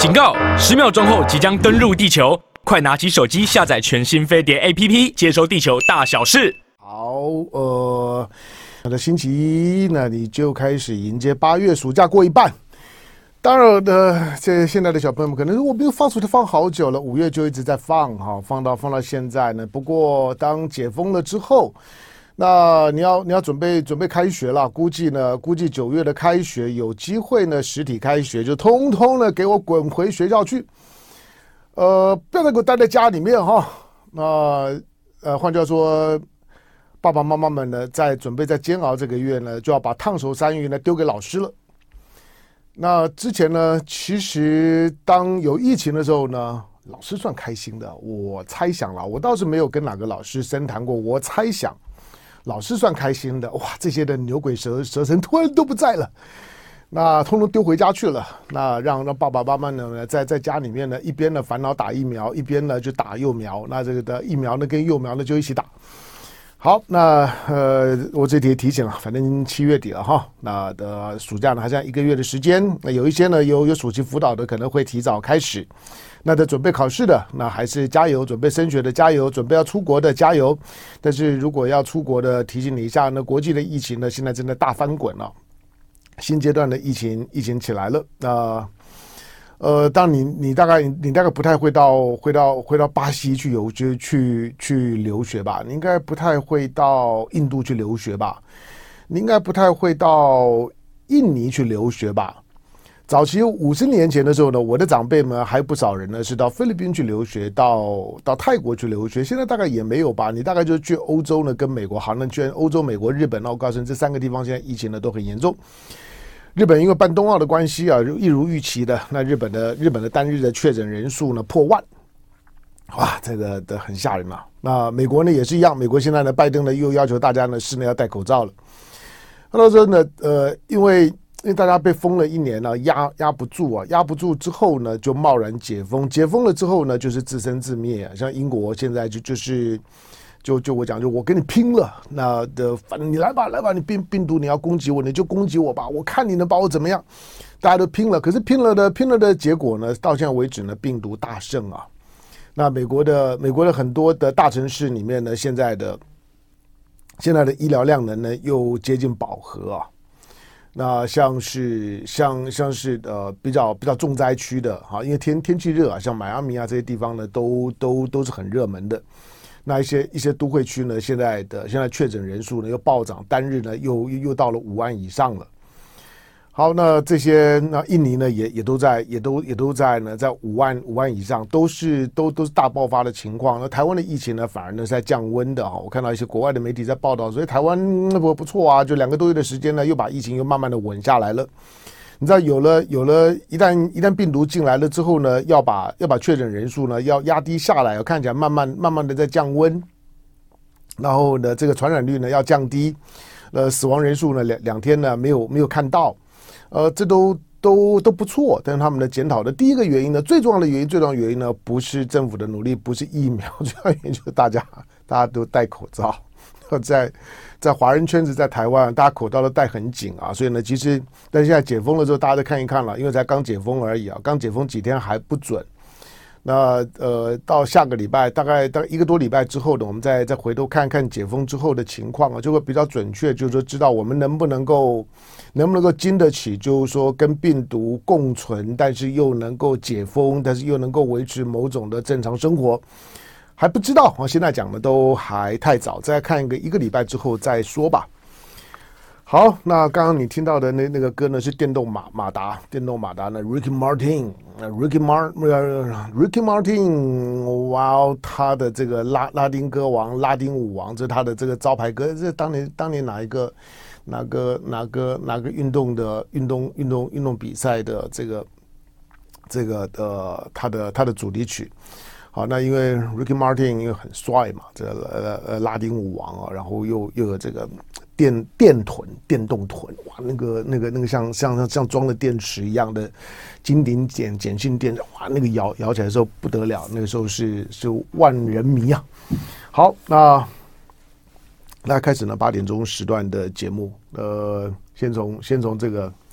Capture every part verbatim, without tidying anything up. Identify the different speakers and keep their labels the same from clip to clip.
Speaker 1: 警告！十秒钟后即将登陆地球，快拿起手机下载全新飞碟 A P P， 接收地球大小事。
Speaker 2: 好，呃，那的星期一，那你就开始迎接八月，暑假过一半。当然呢，这现在的小朋友们可能我没有放暑假放好久了，五月就一直在放哈，放到放到现在呢。不过当解封了之后，那你要你要准备准备开学了，估计呢，估计九月的开学有机会呢，实体开学就通通呢给我滚回学校去，呃，不要再给我待在家里面哈。那呃，换句话说，爸爸妈妈们呢，在准备在煎熬这个月呢，就要把烫手山芋呢丢给老师了。那之前呢，其实当有疫情的时候呢，老师算开心的，我猜想了，我倒是没有跟哪个老师深谈过，我猜想。老师算开心的，哇！这些的牛鬼蛇蛇神突然都不在了，那通通丢回家去了。那让让爸爸妈妈呢，在在家里面呢，一边呢烦恼打疫苗，一边呢就打幼苗。那这个的疫苗呢跟幼苗呢就一起打。好，那呃，我这里提醒了，反正七月底了哈，那的暑假呢还剩一个月的时间。那有一些呢有有暑期辅导的可能会提早开始。那在准备考试的，那还是加油；准备升学的加油；准备要出国的加油。但是如果要出国的，提醒你一下呢，国际的疫情呢，现在真的大翻滚了，新阶段的疫情疫情起来了。那呃，当你你大概你大概不太会到会到会到巴西去游去去去留学吧？你应该不太会到印度去留学吧？你应该不太会到印尼去留学吧？早期五十年前的时候呢，我的长辈们还有不少人呢是到菲律宾去留学，到到泰国去留学。现在大概也没有吧？你大概就去欧洲呢，跟美国，好，那去欧洲、美国、日本。那我告诉你，这三个地方现在疫情呢都很严重。日本因为办冬奥的关系啊，一如预期的，那日本的日本的单日的确诊人数呢破万，哇，这个的很吓人啊。那美国呢也是一样，美国现在呢，拜登呢又要求大家呢室内要戴口罩了。那时候呢，呃，因为。因为大家被封了一年了，压压不住啊，压不住之后呢，就贸然解封，解封了之后呢，就是自生自灭啊。像英国现在就就是就就我讲，就我跟你拼了，那的反正你来吧，来吧，你病病毒你要攻击我，你就攻击我吧，我看你能把我怎么样？大家都拼了，可是拼了的拼了的结果呢，到现在为止呢，病毒大胜啊。那美国的美国的很多的大城市里面呢，现在的现在的医疗量能呢，又接近饱和啊。那像是像像是呃比较比较重灾区的哈，因为天天气热啊，像迈阿密啊这些地方呢，都都都是很热门的。那一些一些都会区呢，现在的现在确诊人数呢又暴涨，单日呢又又又到了五万以上了。好，那这些那印尼呢也也都在也都也都在呢，在五万五万以上，都是都都是大爆发的情况。那台湾的疫情呢，反而呢是在降温的哈。我看到一些国外的媒体在报道，所以台湾不不错啊，就两个多月的时间呢，又把疫情又慢慢的稳下来了。你知道，有了有了一旦一旦病毒进来了之后呢，要把要把确诊人数呢要压低下来，看起来慢慢慢慢的在降温，然后呢，这个传染率呢要降低，呃，死亡人数呢两两天呢没有没有看到。呃，这都都都不错，但是他们的检讨的第一个原因呢，最重要的原因，最重要的原因呢，不是政府的努力，不是疫苗，最重要的原因就是大家大家都戴口罩，在在华人圈子，在台湾，大家口罩都戴很紧啊，所以呢，其实但现在解封了之后，大家再看一看了，因为才刚解封而已啊，刚解封几天还不准。那呃，到下个礼拜大概大概一个多礼拜之后呢，我们再再回头看看解封之后的情况啊，就会比较准确，就是说知道我们能不能够能不能够经得起，就是说跟病毒共存，但是又能够解封，但是又能够维持某种的正常生活，还不知道。我现在讲的都还太早，再看一个一个礼拜之后再说吧。好，那刚刚你听到的那那个歌呢，是电动马马达，电动马达呢 ，Ricky Martin，Ricky Martin，Ricky Martin， 哇，他的这个拉拉丁歌王、拉丁舞王，这是他的这个招牌歌。这当年当年哪一个哪个哪个哪个运动的运动运动运动比赛的这个这个的他的他的主题曲。好，那因为 Ricky Martin 因为很帅嘛，这呃呃拉丁舞王啊，然后又又有这个电电臀、电动臀，哇，那个那个那个像像像装了电池一样的金顶碱碱性电，哇，那个摇摇起来的时候不得了，那个时候是是万人迷啊。好，那那开始呢八点钟时段的节目，呃，先从先从这个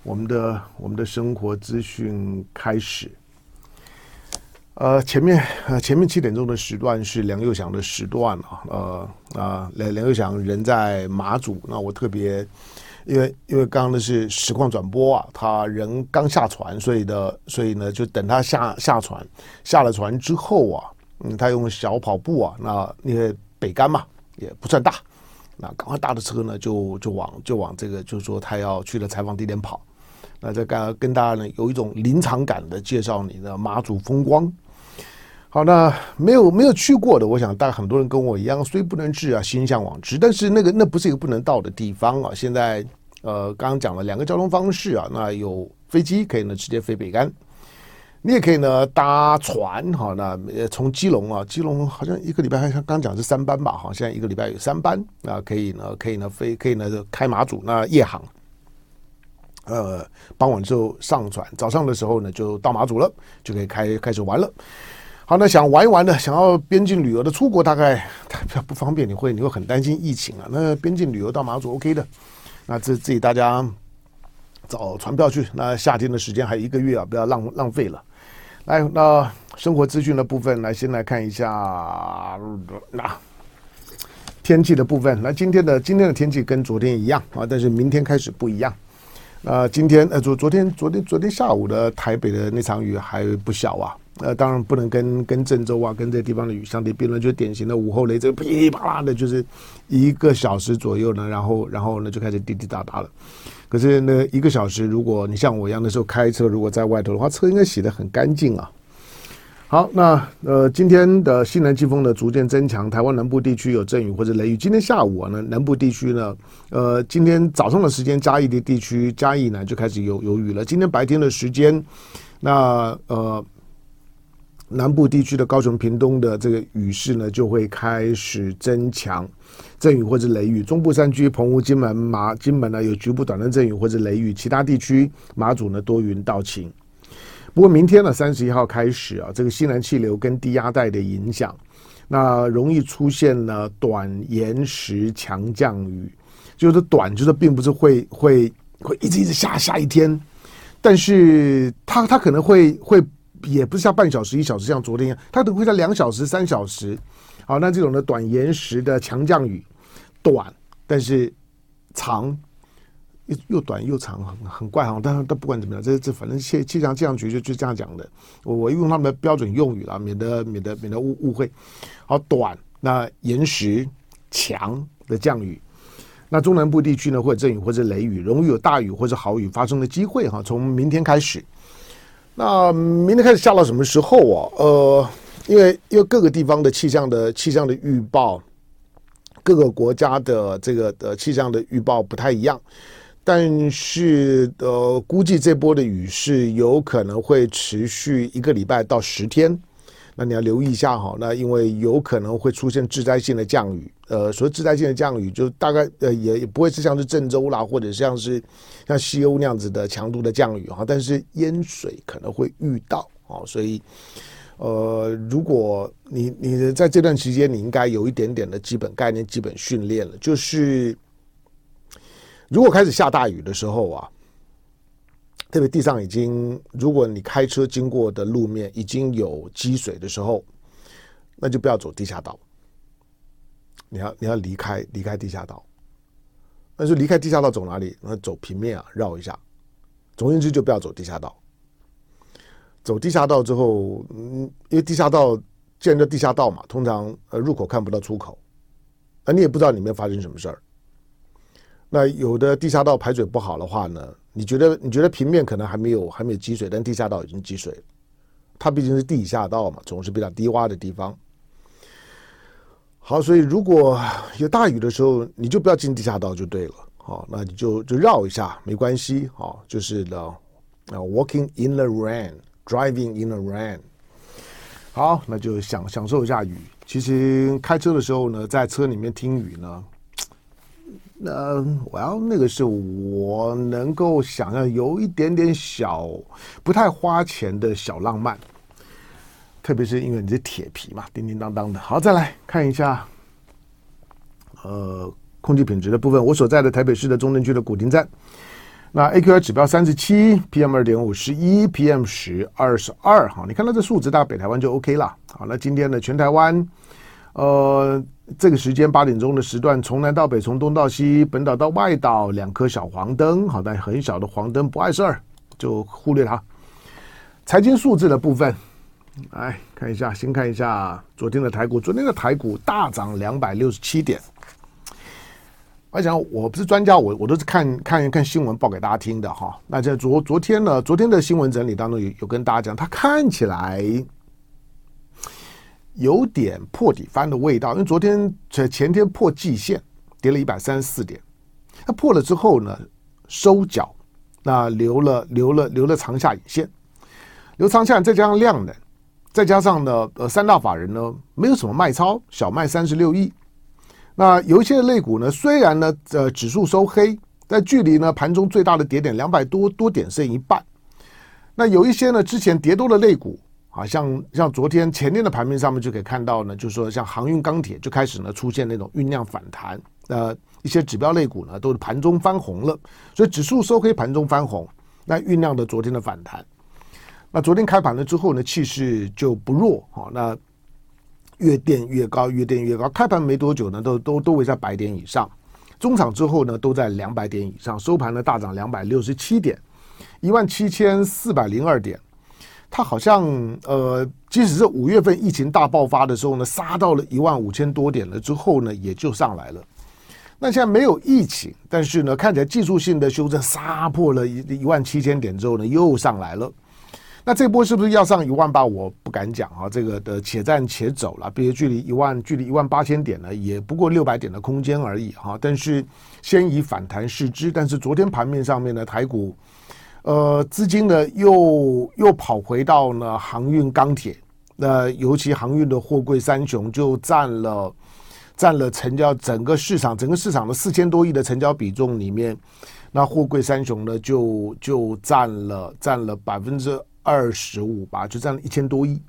Speaker 2: 我们的我们的生活资讯开始。呃，前面呃前面七点钟的时段是梁佑祥的时段啊，呃啊梁梁佑祥人在马祖，那我特别因为因为刚刚的是实况转播啊，他人刚下船，所以的所以呢就等他下下船，下了船之后啊，嗯，他用小跑步啊，那因为北竿嘛也不算大。那赶快搭的车呢，就就往就往这个，就是说他要去的采访地点跑。那这个跟大家呢有一种临场感的介绍你的马祖风光。好，那没有没有去过的，我想大概很多人跟我一样，虽不能至啊，心向往之。但是那个那不是一个不能到的地方啊。现在呃，刚刚讲了两个交通方式啊，那有飞机可以呢直接飞北竿。你也可以呢搭船哈，那从基隆啊，基隆好像一个礼拜，刚刚讲是三班吧，哈，现在一个礼拜有三班，那可以呢，可以呢飞，可以呢开马祖，那夜航，呃，傍晚之后上船，早上的时候呢就到马祖了，就可以开开始玩了。好，那想玩一玩的，想要边境旅游的，出国大概比较不方便，你会你会很担心疫情啊。那边境旅游到马祖 OK 的，那这自己大家找船票去，那夏天的时间还有一个月啊，不要浪浪费了。来，那生活资讯的部分，来先来看一下那天气的部分。那今天的今天的天气跟昨天一样啊，但是明天开始不一样。呃，今天呃昨昨天昨天昨天下午的台北的那场雨还不小啊。呃，当然不能跟跟郑州啊跟这地方的雨相提并论，就典型的午后雷阵噼里啪啦的，就是一个小时左右呢，然后然后呢就开始滴滴答答了。可是呢，一个小时，如果你像我一样的时候开车，如果在外头的话，车应该洗得很干净啊。好，那呃，今天的西南季风呢逐渐增强，台湾南部地区有阵雨或者雷雨。今天下午啊呢，南部地区呢，呃，今天早上的时间，嘉义的地区，嘉义呢就开始有有雨了。今天白天的时间，那呃。南部地区的高雄、屏东的这个雨势呢，就会开始增强，阵雨或者雷雨。中部山区、澎湖、金门、马金门呢有局部短暂阵雨或者雷雨，其他地区马祖呢多云到晴。不过明天呢，三十一号开始啊，这个西南气流跟低压带的影响，那容易出现呢短延时强降雨，就是短，就是并不是会会会一直一直下下一天，但是它它可能会会。也不是像半小时、一小时，像昨天一样，它可能会在两小时、三小时。好，那这种的短延时的强降雨，短但是长，又又短又长，很很怪哈。但但不管怎么样，这这反正气气象气象局就就这样讲的。我我用他们的标准用语啦，免得免得免得误误会。好，短那延时强的降雨。那中南部地区呢，会有阵雨或者雷雨，容易有大雨或者豪雨发生的机会哈。从明天开始。那明天开始下到什么时候啊？呃，因为因为各个地方的气象的气象的预报，各个国家的这个的气象的预报不太一样，但是呃，估计这波的雨势有可能会持续一个礼拜到十天。那你要留意一下哈，那因为有可能会出现致灾性的降雨，呃，所谓致灾性的降雨，就大概呃也也不会是像是郑州啦，或者像是像西欧那样子的强度的降雨哈，但是淹水可能会遇到啊，所以呃，如果你你在这段期间，你应该有一点点的基本概念、基本训练了，就是如果开始下大雨的时候啊。特别地上已经，如果你开车经过的路面已经有积水的时候，那就不要走地下道。你要你要离开离开地下道，那就离开地下道走哪里？那走平面啊，绕一下。总而言之，就不要走地下道。走地下道之后，嗯，因为地下道既然叫地下道嘛，通常呃入口看不到出口，那你也不知道里面发生什么事儿。那有的地下道排水不好的话呢？你觉得你觉得平面可能还没有还没有积水，但地下道已经积水了。它毕竟是地下道嘛，总是比较低洼的地方。好，所以如果有大雨的时候，你就不要进地下道就对了。好，那你就就绕一下，没关系。好，就是呢、uh, ，walking in the rain, driving in the rain。好，那就享享受一下雨。其实开车的时候呢，在车里面听雨呢。那我要那个是我能够想象有一点点小不太花钱的小浪漫，特别是因为你是铁皮嘛，叮叮当当的。好，再来看一下，呃，空气品质的部分。我所在的台北市的中正区的古亭站， 那 A Q I 指标三十七 ，P M 二点五十一 ，P M 十二十二，哈，你看到这数值，大概北台湾就 OK 了。好，那今天呢，全台湾，呃，这个时间八点钟的时段，从南到北，从东到西，本岛到外岛，两颗小黄灯，好，但很小的黄灯不碍事儿，就忽略它。财经数字的部分，来看一下，先看一下昨天的台股，昨天的台股大涨两百六十七点。我想我不是专家，我我都是看看看新闻报给大家听的哈。那在昨昨天呢，昨天的新闻整理当中有有跟大家讲，它看起来有点破底翻的味道，因为昨天前天破季线，跌了一百三十四点，它破了之后呢，收脚，那留了留了留了长下影线，留长下影再加上量能，再加上呢，呃，三大法人呢没有什么卖超，小卖三十六亿。那有一些类股呢，虽然呢，呃，指数收黑，但距离呢盘中最大的跌点两百多多点剩一半。那有一些呢，之前跌多的类股，啊，像像昨天前天的盘面上面就可以看到呢，就是说像航运、钢铁就开始呢出现那种酝酿反弹。呃，一些指标类股呢都是盘中翻红了，所以指数收黑，盘中翻红，那酝酿的昨天的反弹。那昨天开盘了之后呢，气势就不弱，好，那。越垫越高，越垫越高。开盘没多久呢，都都都围在百点以上。中场之后呢，都在两百点以上。收盘呢，大涨两百六十七点，一万七千四百零二点。它好像呃，即使是五月份疫情大爆发的时候呢，杀到了一万五千多点了之后呢，也就上来了。那现在没有疫情，但是呢，看起来技术性的修正杀破了一一万七千点之后呢，又上来了。那这波是不是要上一万八？我不敢讲啊，这个的且战且走了。比如距离一万，距离一万八千点呢，也不过六百点的空间而已哈。但是先以反弹视之。但是昨天盘面上面呢，台股呃资金呢又又跑回到呢航运、钢铁，那尤其航运的货柜三雄就占了占了成交整个市场整个市场的四千多亿的成交比重里面，那货柜三雄呢就就占了占了百分之。二十五吧，就占了一千多亿。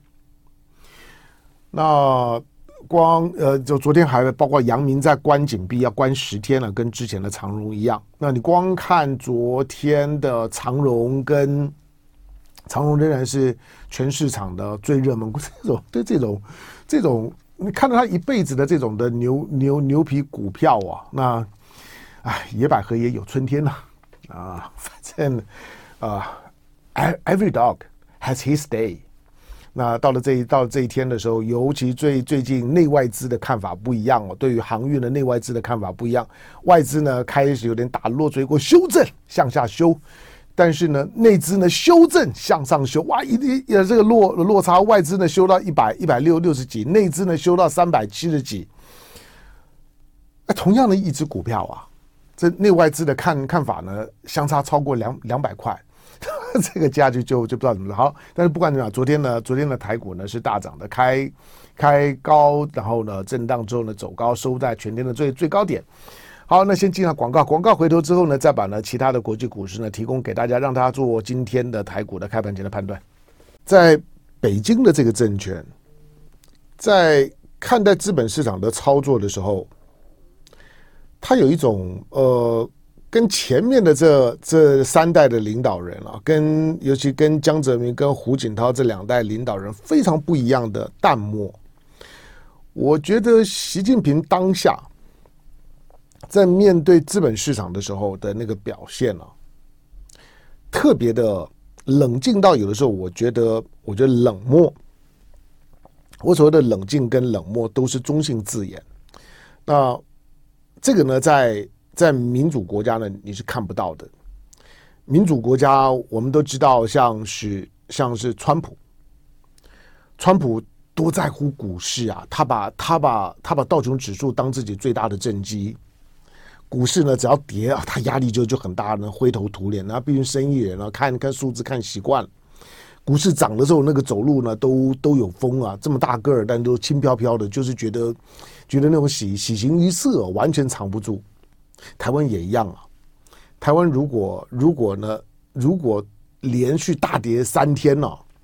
Speaker 2: 那光呃，就昨天还包括阳明在关紧闭，要关十天了，跟之前的长荣一样。那你光看昨天的长荣跟长荣仍然是全市场的最热门股，这种对这种这种，你看到他一辈子的这种的牛牛牛皮股票啊，那哎，野百合也有春天呐啊，啊，反正啊。Every dog has his day。那到了这一到了这一天的时候，尤其最最近内外资的看法不一样哦，对于航运的内外资的看法不一样。外资呢开始有点打落水果，修正向下修，但是呢内资呢修正向上修，哇，一一这个落落差，外资呢修到一百一百六六十几，内资呢修到三百七十几。同样的一只股票啊，这内外资的看看法呢相差超过两两百块。这个价距就就不知道怎么了。好，但是不管怎么样，昨天呢，昨天的台股呢是大涨的，开开高，然后呢震荡之后呢走高，收在全天的最最高点。好，那先进入广告，广告回头之后呢，再把呢其他的国际股市呢提供给大家，让大家做今天的台股的开盘前的判断。在北京的这个证券，在看待资本市场的操作的时候，它有一种呃。跟前面的这这三代的领导人啊，跟尤其跟江泽民跟胡锦涛这两代领导人非常不一样的淡漠。我觉得习近平当下在面对资本市场的时候的那个表现啊，特别的冷静到有的时候，我觉得我觉得冷漠。我所谓的冷静跟冷漠都是中性字眼。那这个呢，在在民主国家呢，你是看不到的。民主国家我们都知道，像是像是川普，川普多在乎股市啊，他把他把他把道琼指数当自己最大的政绩。股市呢，只要跌啊，他压力就就很大呢，灰头土脸。那毕竟生意人啊，看看数字看习惯了。股市涨的时候，那个走路呢都都有风啊，这么大个儿，但都轻飘飘的，就是觉得觉得那种喜喜形于色、哦，完全藏不住。台湾也一样啊。台湾如果如果呢，如果连续大跌三天呢、啊，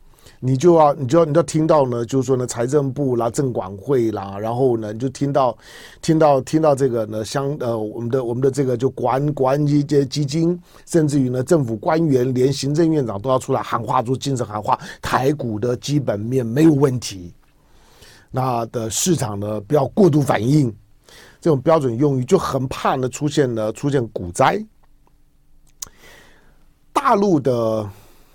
Speaker 2: 你就要你就要你就要听到呢，就是说呢，财政部啦、政管会啦，然后呢，你就听到听到听到这个呢，相呃我们的我们的这个就国安国安基基金，甚至于呢，政府官员连行政院长都要出来喊话，做精神喊话，台股的基本面没有问题，那的市场呢不要过度反应，这种标准用语就很怕呢出现呢出现股灾。大陆的。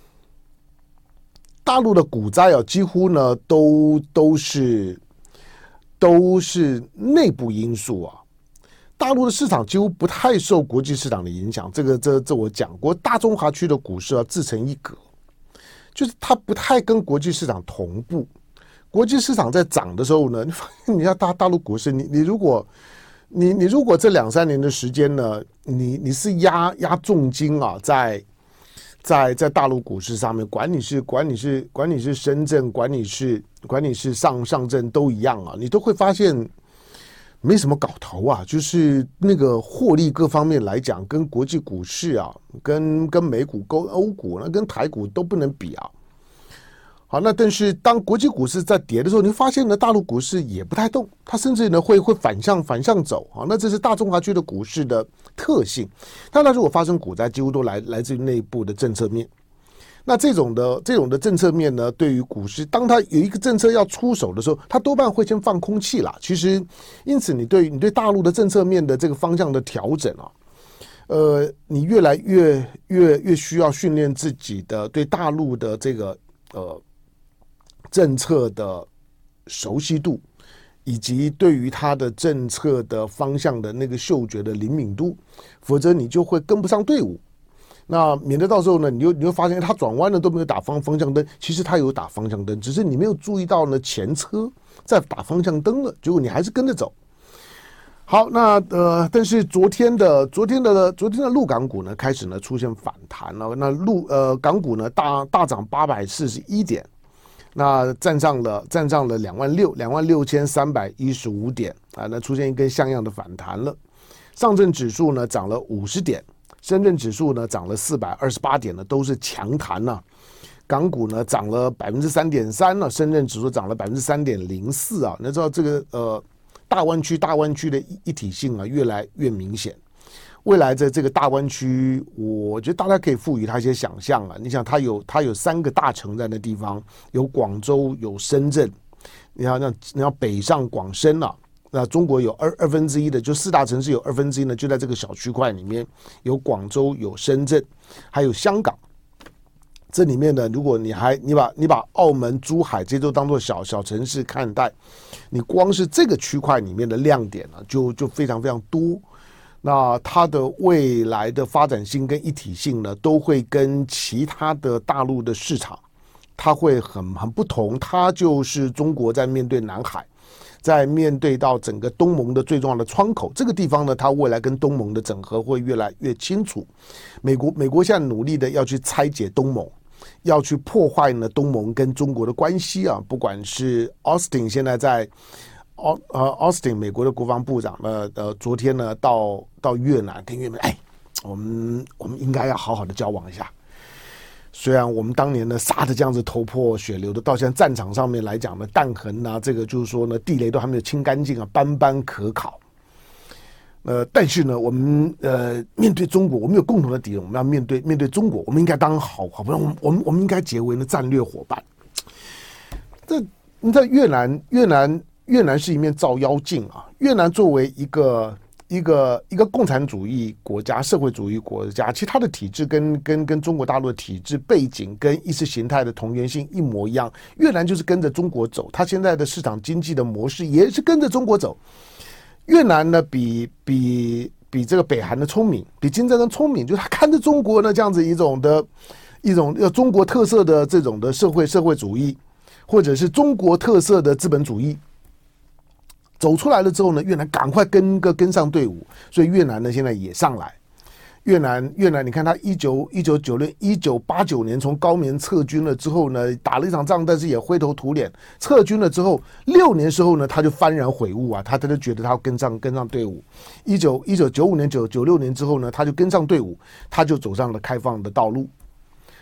Speaker 2: 大陆的股灾啊，几乎呢都都是都是内部因素啊。大陆的市场几乎不太受国际市场的影响，这个这这我讲过。大中华区的股市啊自成一格，就是它不太跟国际市场同步。国际市场在涨的时候呢，你发现你要大大陆股市，你你如果你你如果这两三年的时间呢，你你是压压重金啊在。在在大陆股市上面，管你是管你是管你是深圳，管你是管你是上上证都一样啊，你都会发现没什么搞头啊，就是那个获利各方面来讲，跟国际股市啊，跟跟美股、跟欧股，那跟台股都不能比啊。好，那但是当国际股市在跌的时候，你发现呢，大陆股市也不太动，它甚至呢会会反向反向走啊。那这是大中华区的股市的特性。当然，如果发生股灾，几乎都来来自于内部的政策面。那这种的这种的政策面呢，对于股市，当它有一个政策要出手的时候，它多半会先放空气啦。其实，因此你对你对大陆的政策面的这个方向的调整啊，呃，你越来越越越需要训练自己的对大陆的这个呃。政策的熟悉度，以及对于它的政策的方向的那个嗅觉的灵敏度，否则你就会跟不上队伍。那免得到时候呢，你就你会发现它转弯了都没有打方方向灯，其实它有打方向灯，只是你没有注意到呢前车在打方向灯了，结果你还是跟着走。好，那呃，但是昨天的昨天的昨天的陆港股呢开始呢出现反弹了，那陆呃港股呢大大涨八百四十一点。那站上了站上了两万六两万六千三百一十五点啊，那出现一根像样的反弹了。上证指数呢涨了五十点，深圳指数呢涨了四百二十八点呢，都是强弹呐、啊。港股呢涨了百分之三点三呢，深圳指数涨了百分之三点零四啊。你知道这个呃大湾区大湾区的一体性啊越来越明显。未来在这个大湾区，我觉得大家可以赋予它一些想象啊。你想，它有它有三个大城在那地方，有广州，有深圳。你要那你要北上广深啊，那中国有二二分之一的，就四大城市有二分之一呢，就在这个小区块里面，有广州，有深圳，还有香港。这里面呢，如果你还你把你把澳门、珠海这些都当作小小城市看待，你光是这个区块里面的亮点呢，就就非常非常多。那它的未来的发展性跟一体性呢，都会跟其他的大陆的市场，它会很很不同。它就是中国在面对南海，在面对到整个东盟的最重要的窗口这个地方呢，它未来跟东盟的整合会越来越清楚。美国美国现在努力的要去拆解东盟，要去破坏呢东盟跟中国的关系啊，不管是 Austin 现在在。奥呃，Austin 美国的国防部长呢，呃，昨天呢到到越南跟越南，哎，我们我们应该要好好的交往一下。虽然我们当年呢杀的这样子头破血流的，到现在战场上面来讲呢，弹痕啊，这个就是说呢，地雷都还没有清干净啊，斑斑可考。呃，但是呢，我们呃面对中国，我们有共同的敌人，我们要面对面对中国，我们应该当好好，不然我们我们我们应该结为呢战略伙伴。这你在越南，越南。越南是一面照妖镜啊！越南作为一个一个一个共产主义国家、社会主义国家，其实它的体制跟跟跟中国大陆的体制背景跟意识形态的同源性一模一样。越南就是跟着中国走，它现在的市场经济的模式也是跟着中国走。越南呢，比比比这个北韩的聪明，比金正恩聪明，就是他看着中国呢这样子一种的一种要中国特色的这种的社会社会主义，或者是中国特色的资本主义。走出来了之后呢，越南赶快跟个跟上队伍，所以越南呢现在也上来。越南越南，你看他一九一九九六一九八九年从高棉撤军了之后呢，打了一场仗，但是也灰头土脸。撤军了之后，六年之后呢，他就幡然悔悟啊，他他就觉得他要跟上跟上队伍。一九一九九五年九九六年之后呢，他就跟上队伍，他就走上了开放的道路。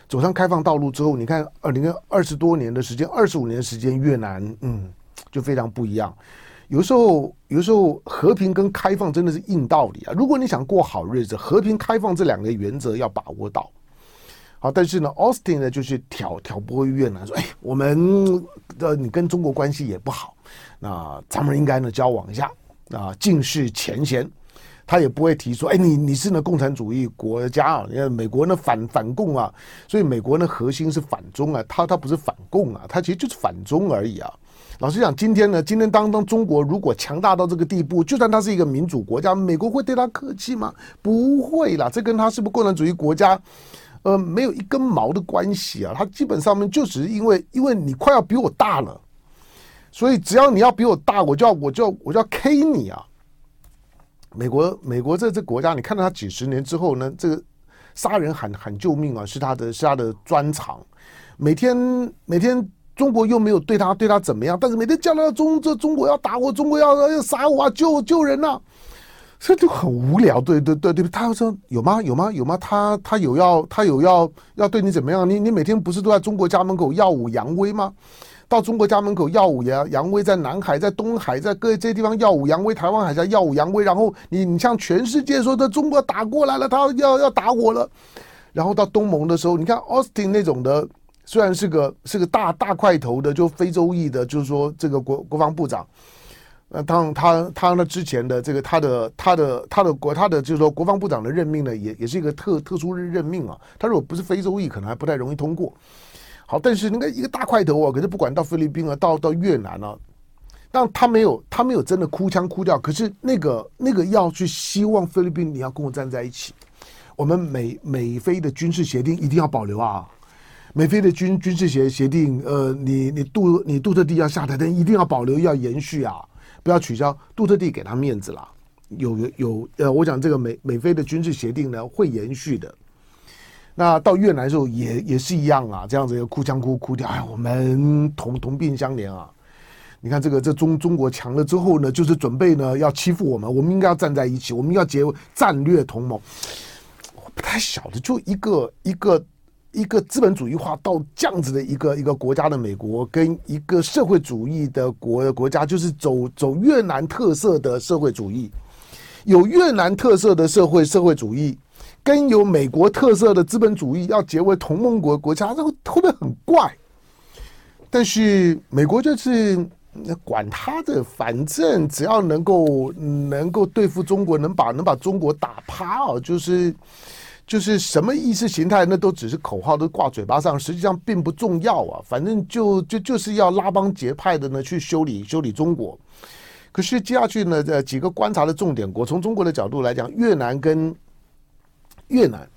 Speaker 2: 走上开放道路之后，你看二零二十多年的时间，二十五年的时间，越南嗯就非常不一样。有时候，有时候和平跟开放真的是硬道理啊！如果你想过好日子，和平开放这两个原则要把握到。好，但是呢 ，Austin 呢就是挑挑拨越南说，哎，我们的你跟中国关系也不好，那咱们应该呢交往一下啊，尽释前嫌。他也不会提说，哎，你你是呢共产主义国家啊，因为美国呢反反共啊，所以美国呢核心是反中啊，他他不是反共啊，他其实就是反中而已啊。老实讲，今天呢，今天当当中国如果强大到这个地步，就算它是一个民主国家，美国会对他客气吗？不会啦，这跟他是不是共产主义国家，呃，没有一根毛的关系啊。他基本上面就只是因为，因为你快要比我大了，所以只要你要比我大，我就要我就要我就要 K 你啊。美国美国这这国家，你看到他几十年之后呢，这个杀人喊喊救命啊，是他的是他的专长，每天每天。中国又没有对他对他怎么样，但是每天叫他中这中国要打我，中国要要杀我啊，救救人啊，这就很无聊。对对对对，他说有吗有吗有吗？他他有要他有要要对你怎么样？你你每天不是都在中国家门口耀武扬威吗？到中国家门口耀武扬威，在南海、在东海、在各这些地方耀武扬威，台湾海峡耀武扬威，然后你你向全世界说，这中国打过来了，他要要打我了。然后到东盟的时候，你看 Austin 那种的。虽然是个是个大大块头的，就非洲裔的，就是说这个国国防部长，那当他他呢之前的这个他的他的他的国他的就是说国防部长的任命呢，也也是一个特特殊任命啊。他如果不是非洲裔，可能还不太容易通过。好，但是那个一个大块头啊，可是不管到菲律宾啊，到到越南啊，但他没有他没有真的哭腔哭调，可是那个那个要去希望菲律宾你要跟我站在一起，我们美美菲的军事协定一定要保留啊。美菲的军军事协协定，呃，你你杜你杜特地要下台，但一定要保留，要延续啊，不要取消。杜特地给他面子啦，有有有，呃，我讲这个美美菲的军事协定呢会延续的。那到越南的时候也也是一样啊，这样子哭腔哭哭掉，哎，我们同同病相怜啊。你看这个这中中国强了之后呢，就是准备呢要欺负我们，我们应该要站在一起，我们要结战略同盟。我不太晓得，就一个一个。一个资本主义化到这样子的一个一个国家的美国，跟一个社会主义的国国家，就是走走越南特色的社会主义，有越南特色的社会社会主义，跟有美国特色的资本主义要结为同盟国国家，这会会不会很怪？但是美国就是管他的，反正只要能够能够对付中国，能把能把中国打趴啊，就是。就是什么意识形态，那都只是口号，都挂嘴巴上，实际上并不重要啊。反正就就就是要拉帮结派的呢，去修理修理中国。可是接下去呢，这几个观察的重点国，从中国的角度来讲，越南跟越南、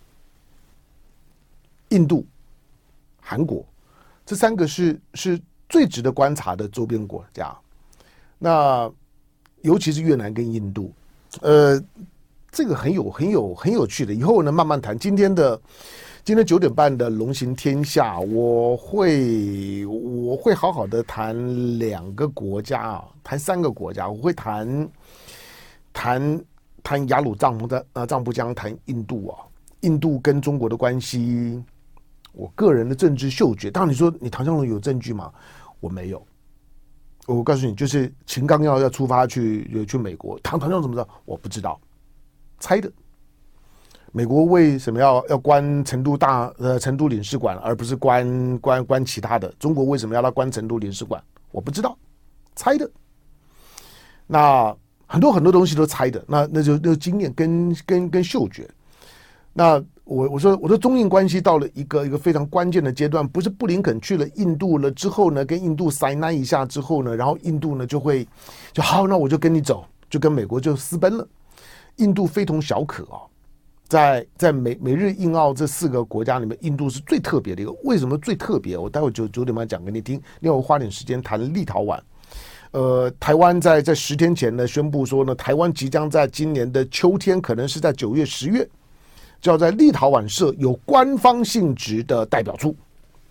Speaker 2: 印度、韩国这三个是是最值得观察的周边国家。那尤其是越南跟印度，呃。这个很有很有很有趣的，以后呢慢慢谈。今天的今天九点半的龙行天下，我会我会好好的谈两个国家啊，谈三个国家，我会谈谈谈雅鲁藏布的呃藏布江，谈印度啊，印度跟中国的关系，我个人的政治嗅觉。当然你说你唐湘龙有证据吗？我没有。我告诉你，就是秦刚要要出发去去美国，唐唐湘龙怎么知道？我不知道。猜的，美国为什么要要关成都大呃成都领事馆，而不是关关关其他的？中国为什么要他关成都领事馆？我不知道，猜的。那很多很多东西都猜的，那那就那就经验跟跟跟嗅觉。那我我说我说中印关系到了一个一个非常关键的阶段，不是布林肯去了印度了之后呢，跟印度塞那一下之后呢，然后印度呢就会就好，那我就跟你走，就跟美国就私奔了。印度非同小可啊，在在美美日印澳这四个国家里面，印度是最特别的一个。为什么最特别？我待会九九点半讲给你听。另外我花点时间谈立陶宛。呃，台湾在在十天前呢宣布说呢，台湾即将在今年的秋天，可能是在九月、十月，就要在立陶宛设有官方性质的代表处。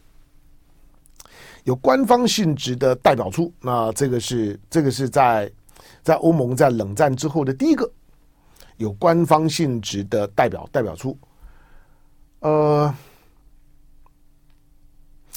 Speaker 2: 有官方性质的代表处，那这个是这个是在在欧盟在冷战之后的第一个。有官方性质的代表代表处，呃，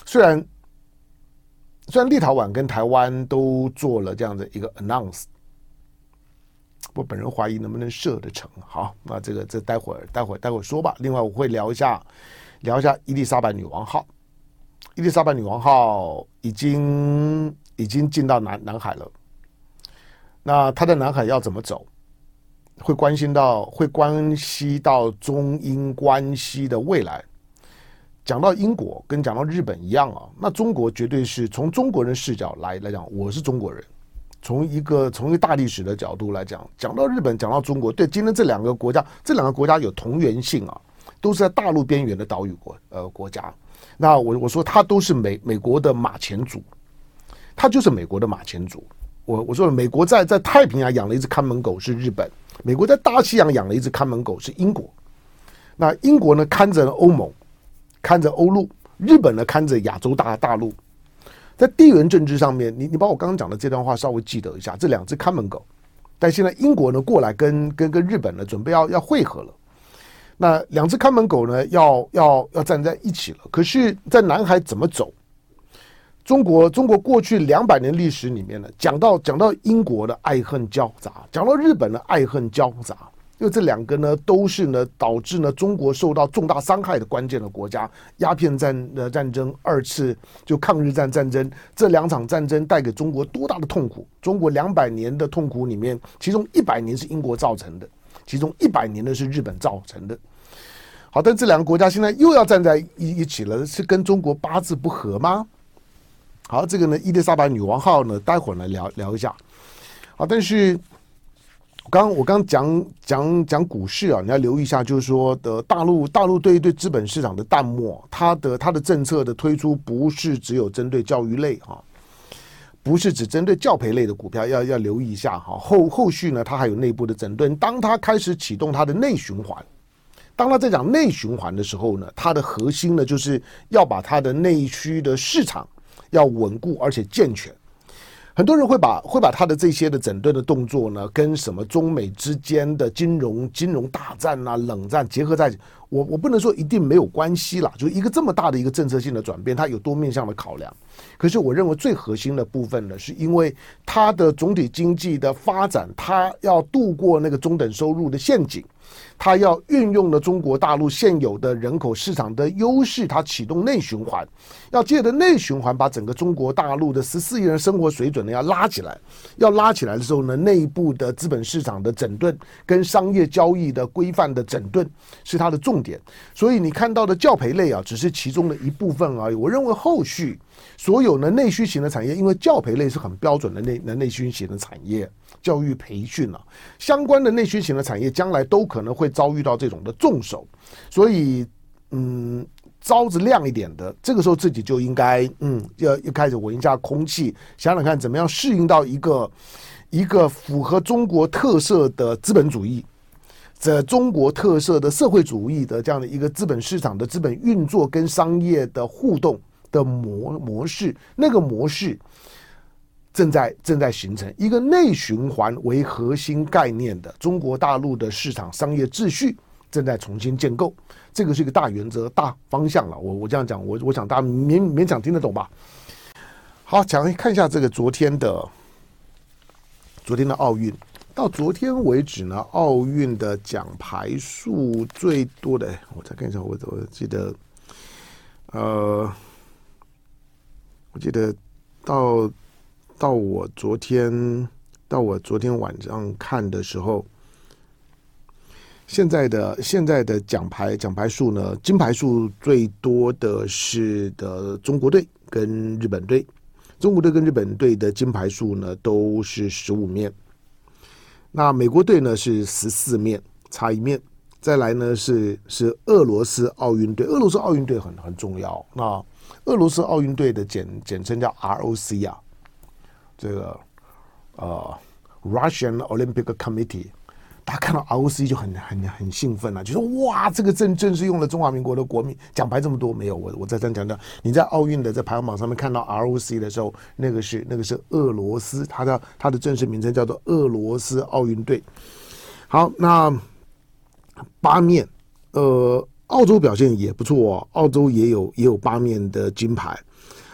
Speaker 2: 虽然虽然立陶宛跟台湾都做了这样的一个 announce， 我本人怀疑能不能射得成。好，那这个这待会儿待会儿待会儿说吧。另外我会聊一下聊一下伊丽莎白女王号。伊丽莎白女王号已经已经进到南南海了。那它的南海要怎么走，会关心到会关系到中英关系的未来。讲到英国跟讲到日本一样啊，那中国绝对是从中国人视角来来讲，我是中国人。从一个从一个大历史的角度来讲，讲到日本，讲到中国，对，今天这两个国家，这两个国家有同源性啊，都是在大陆边缘的岛屿国呃国家。那我我说它都是美美国的马前卒，它就是美国的马前卒。我我说了，美国在在太平洋养了一只看门狗是日本，美国在大西洋养了一只看门狗是英国。那英国呢看着欧盟，看着欧陆，日本呢看着亚洲大大陆。在地缘政治上面，你你把我刚刚讲的这段话稍微记得一下，这两只看门狗。但现在英国呢过来跟跟跟日本呢准备要要会合了。那两只看门狗呢要要要站在一起了。可是，在南海怎么走？中国中国过去两百年历史里面呢，讲到讲到英国的爱恨交杂，讲到日本的爱恨交杂。因为这两个呢，都是呢导致呢中国受到重大伤害的关键的国家。鸦片战的战争，二次就抗日战战争，这两场战争带给中国多大的痛苦？中国两百年的痛苦里面，其中一百年是英国造成的，其中一百年的是日本造成的。好，但这两个国家现在又要站在一起了，是跟中国八字不合吗？好，这个呢，伊丽莎白女王号呢，待会儿呢聊聊一下。好，但是。刚我刚讲讲讲股市啊，你要留意一下，就是说的大陆大陆对对资本市场的淡漠，它的它的政策的推出不是只有针对教育类哈，不是只针对教培类的股票，要要留意一下哈。后后续呢，它还有内部的整顿。当它开始启动它的内循环，当它在讲内循环的时候呢，它的核心呢就是要把它的内需的市场要稳固而且健全。很多人会把会把他的这些的整顿的动作呢，跟什么中美之间的金融金融大战啊、冷战结合在一起。我我不能说一定没有关系啦，就是一个这么大的一个政策性的转变，它有多面向的考量。可是我认为最核心的部分呢，是因为它的总体经济的发展，它要度过那个中等收入的陷阱。它要运用了中国大陆现有的人口市场的优势，它启动内循环，要借着内循环把整个中国大陆的十四亿人生活水准呢要拉起来。要拉起来的时候呢，内部的资本市场的整顿跟商业交易的规范的整顿是它的重点。所以你看到的教培类啊，只是其中的一部分而已。我认为后续所有的内需型的产业，因为教培类是很标准的内内需型的产业。教育培训啊，相关的内需型的产业将来都可能会遭遇到这种的重手，所以嗯，招子亮一点的，这个时候自己就应该嗯，要要开始闻一下空气，想想看怎么样适应到一个一个符合中国特色的资本主义，这中国特色的社会主义的这样的一个资本市场的资本运作跟商业的互动的模模式，那个模式。正在正在形成一个内循环为核心概念的中国大陆的市场商业秩序正在重新建构，这个是一个大原则、大方向了。我我这样讲，我我想大家勉勉强听得懂吧？好，讲看一下这个昨天的昨天的奥运，到昨天为止呢，奥运的奖牌数最多的，我再看一下，我我记得，呃，我记得到。到我昨天，到我昨天晚上看的时候，现在的现在的奖牌奖牌数呢，金牌数最多的是的中国队跟日本队，中国队跟日本队的金牌数呢都是十五面，那美国队呢是十四面，差一面。再来呢是是俄罗斯奥运队，俄罗斯奥运队很很重要。那俄罗斯奥运队的简简称叫 R O C 啊。这个呃 Russian Olympic Committee， 大家看到 R O C 就很很很兴奋了、啊，就说哇，这个正正是用了中华民国的国民奖牌这么多没有？我我再三强调，你在奥运的在排行榜上面看到 R O C 的时候，那个是那个是俄罗斯，它的它的正式名称叫做俄罗斯奥运队。好，那八面，呃，澳洲表现也不错、哦，澳洲也有也有八面的金牌。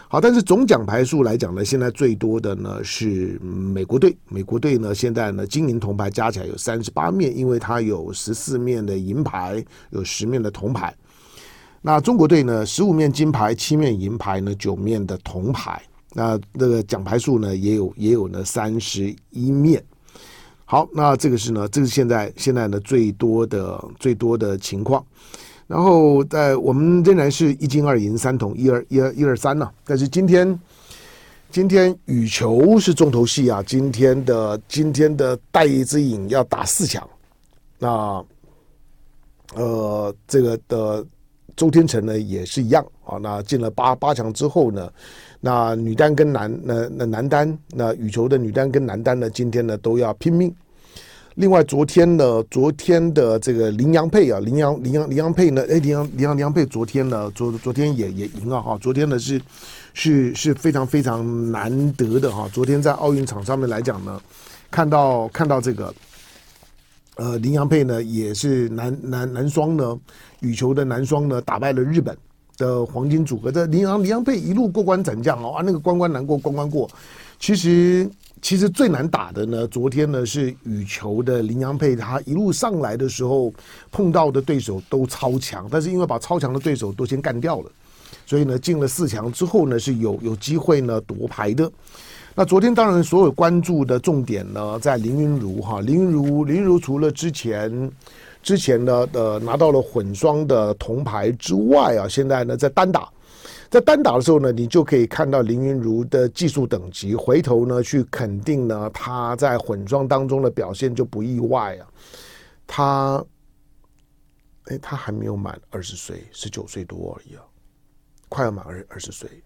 Speaker 2: 好，但是总奖牌数来讲呢，现在最多的呢是美国队。美国队呢，现在呢金银铜牌加起来有三十八面，因为它有十四面的银牌，有十面的铜牌。那中国队呢，十五面金牌，七面银牌呢，九面的铜牌。那这个奖牌数呢，也有也有呢三十一面。好，那这个是呢，这是现在现在呢最多的最多的情况。然后在我们仍然是一金二银三铜一二一二一二三呢，但是今天今天羽球是重头戏啊，今天的今天的戴资颖要打四强，那呃这个的周天成呢也是一样啊，那进了八八强之后呢，那女单跟男那那男单那羽球的女单跟男单呢，今天呢都要拼命。另外，昨天呢，昨天的这个林洋配啊，林洋林洋林洋配呢，哎，林洋林洋林洋配昨天呢，昨昨天也也赢了哈，昨天呢是是是非常非常难得的哈，昨天在奥运场上面来讲呢，看到看到这个，呃，林洋配呢也是男男男双呢，羽球的男双呢打败了日本的黄金组合，这林洋林洋配一路过关斩将哦，啊，那个关关难过关关过，其实。其实最难打的呢，昨天呢是羽球的林洋配，他一路上来的时候碰到的对手都超强，但是因为把超强的对手都先干掉了，所以呢进了四强之后呢是有有机会呢夺牌的。那昨天当然所有关注的重点呢在林昀儒哈，林昀儒林昀儒除了之前之前呢呃拿到了混双的铜牌之外啊，现在呢在单打。在单打的时候呢，你就可以看到林昀儒的技术等级，回头呢去肯定呢他在混双当中的表现就不意外啊。他，哎，他还没有满二十岁，十九岁多而已啊，快要满二二十岁，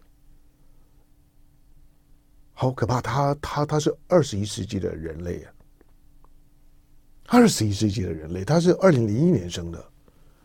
Speaker 2: 好可怕！他他他是二十一世纪的人类啊，二十一世纪的人类，他是二零零一年生的，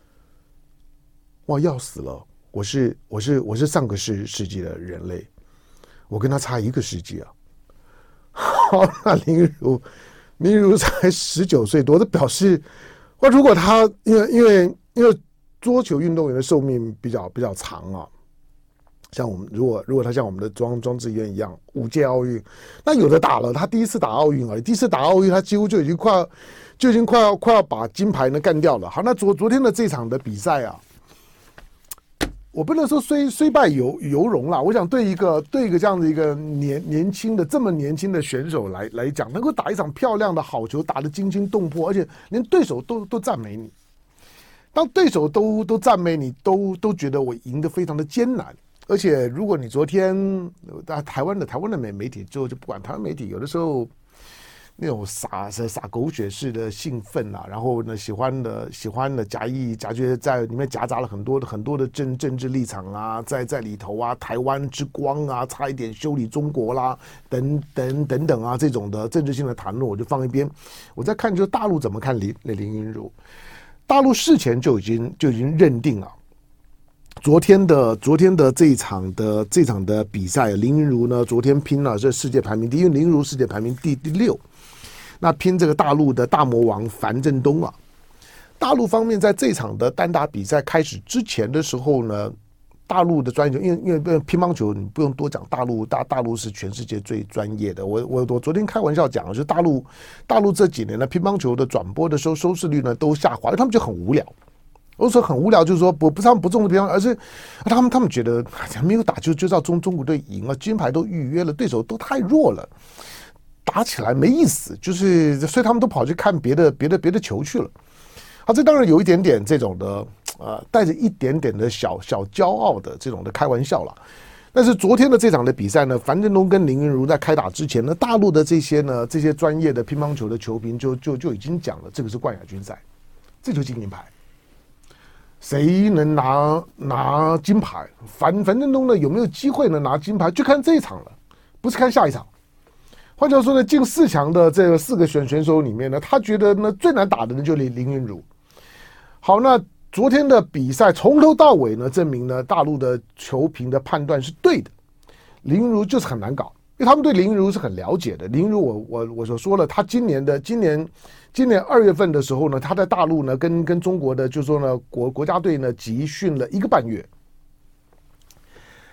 Speaker 2: 哇，要死了！我是我是我是上个世世纪的人类，我跟他差一个世纪啊！好，那林昀儒，林昀儒才十九岁多，这表示，哇，如果他因为因为因为桌球运动员的寿命比较比较长啊，像我们如果如果他像我们的庄庄智渊一样五届奥运，那有的打了，他第一次打奥运而已，第一次打奥运他几乎就已经快要就已经快要快要把金牌呢干掉了。好，那昨昨天的这场的比赛啊。我不能说虽虽败犹犹荣啦，我想对一个对一个这样的一个年年轻的这么年轻的选手来来讲，能够打一场漂亮的好球，打得惊心动魄，而且连对手都都赞美你。当对手都都赞美你，都都觉得我赢得非常的艰难。而且如果你昨天台湾的台湾的媒媒体之后就不管台湾媒体，有的时候。那种撒撒狗血式的兴奋啊，然后呢，喜欢的喜欢的夹意夹觉在里面夹杂了很多的很多的政政治立场啊，在在里头啊，台湾之光啊，差一点修理中国啦，等等等等啊，这种的政治性的谈论，我就放一边。我在看就是大陆怎么看林林昀儒，大陆事前就已经就已经认定了。昨天的昨天的这一场的这场的比赛，林昀儒呢，昨天拼了这世界排名第一，因为林昀儒世界排名第第六。那拼这个大陆的大魔王樊振东啊，大陆方面在这场的单打比赛开始之前的时候呢，大陆的专业球，因为因为乒乓球你不用多讲，大陆大大陆是全世界最专业的。我我我昨天开玩笑讲，就是大陆大陆这几年的乒乓球的转播的收收视率呢都下滑，因为他们就很无聊。我说很无聊，就是说不不是他们不重视乒乓，而是他们他们觉得没有打就就叫中中国队赢了，金牌都预约了，对手都太弱了。打起来没意思，就是所以他们都跑去看别的别的别的球去了。好，这当然有一点点这种的呃，带着一点点的小小骄傲的这种的开玩笑了。但是昨天的这场的比赛呢，樊振东跟林昀儒在开打之前呢，大陆的这些呢这些专业的乒乓球的球评就就就已经讲了，这个是冠亚军赛，这就是金银牌。谁能拿拿金牌？樊樊振东呢有没有机会呢拿金牌？就看这一场了，不是看下一场。换句话说呢，进四强的这个四个选选手里面呢，他觉得呢最难打的呢就是林昀儒。好，那昨天的比赛从头到尾呢，证明呢大陆的球评的判断是对的，林昀儒就是很难搞，因为他们对林昀儒是很了解的。林昀儒我我我所说了，他今年的今年今年二月份的时候呢，他在大陆呢跟跟中国的就是说呢国国家队呢集训了一个半月。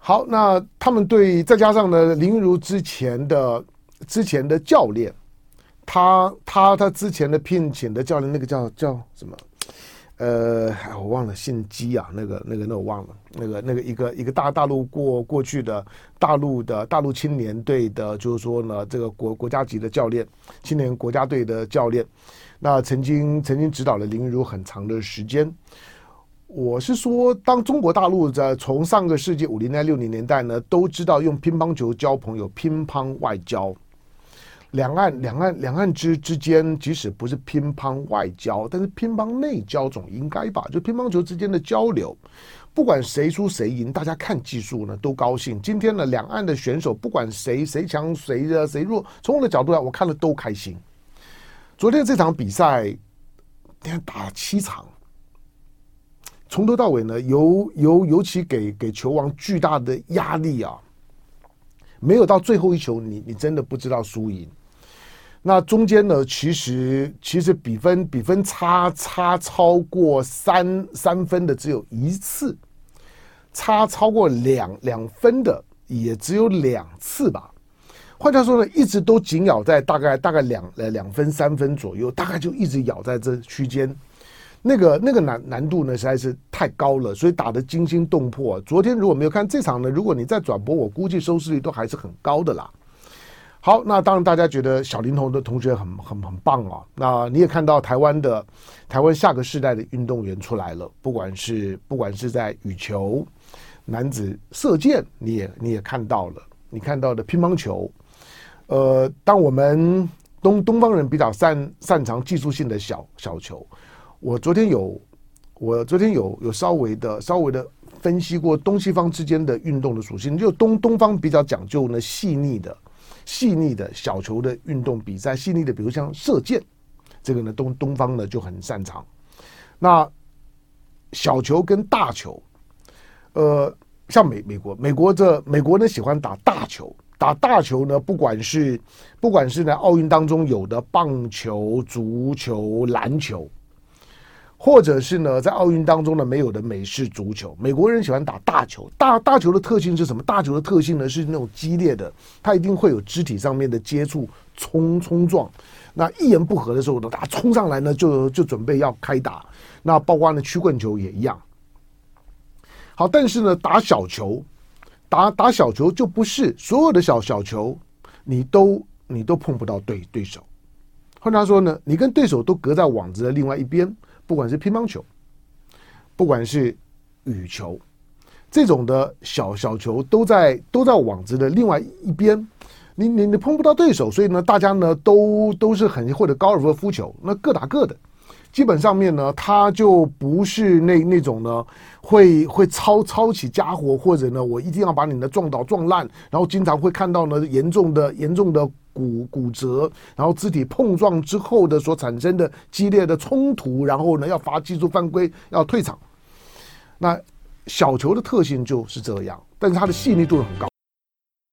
Speaker 2: 好，那他们对再加上呢林昀儒之前的之前的教练，他他他之前的聘请的教练那个叫叫什么？呃，我忘了姓姬啊，那个那个那我忘了，那个那个一个一个大大陆过过去的大陆的大陆青年队的，就是说呢，这个国国家级的教练，青年国家队的教练，那曾经曾经指导了林昀儒很长的时间。我是说，当中国大陆在从上个世纪五零年代六零年代呢，都知道用乒乓球交朋友，乒乓外交。两岸两岸两岸之之间，即使不是乒乓外交，但是乒乓内交总应该吧？就乒乓球之间的交流，不管谁输谁赢，大家看技术呢都高兴。今天呢，两岸的选手不管谁谁强谁的谁弱，从我的角度来，我看了都开心。昨天这场比赛，天打七场，从头到尾呢，尤尤尤其给给球王巨大的压力啊！没有到最后一球，你你真的不知道输赢。那中间呢，其实其实比分比分差差超过三三分的只有一次，差超过两两分的也只有两次吧。换句话说呢，一直都紧咬在大概大概两呃两分三分左右，大概就一直咬在这区间。那个那个难难度呢实在是太高了，所以打得惊心动魄。昨天如果没有看这场呢，如果你再转播，我估计收视率都还是很高的啦。好，那当然大家觉得小林童的同学很很很棒啊。那你也看到台湾的台湾下个世代的运动员出来了，不管是不管是在羽球、男子射箭，你也你也看到了，你看到的乒乓球。呃，当我们东东方人比较擅擅长技术性的小小球。我昨天有，我昨天有有稍微的稍微的分析过东西方之间的运动的属性，就东东方比较讲究呢细腻的细腻的小球的运动比赛，细腻的比如像射箭，这个呢东东方呢就很擅长。那小球跟大球，呃，像美美国美国这美国呢喜欢打大球。打大球呢，不管是不管是在奥运当中有的棒球、足球、篮球。或者是呢，在奥运当中呢没有的美式足球，美国人喜欢打大球。大大球的特性是什么？大球的特性呢是那种激烈的，它一定会有肢体上面的接触、冲冲撞。那一言不合的时候呢，打冲上来呢就就准备要开打。那包括呢曲棍球也一样。好，但是呢打小球，打打小球就不是所有的小小球，你都你都碰不到对对手。换句话说呢，你跟对手都隔在网子的另外一边。不管是乒乓球，不管是羽球，这种的小小球都在都在网子的另外一边，你你你碰不到对手，所以呢，大家呢都都是很或者高尔夫球，那各打各的，基本上面呢，它就不是那那种呢会会抄抄起家伙，或者呢我一定要把你呢撞倒撞烂，然后经常会看到呢严重的严重的。骨骨折，然后肢体碰撞之后的所产生的激烈的冲突，然后呢要罚技术犯规，要退场。那小球的特性就是这样，但是它的细腻度很高。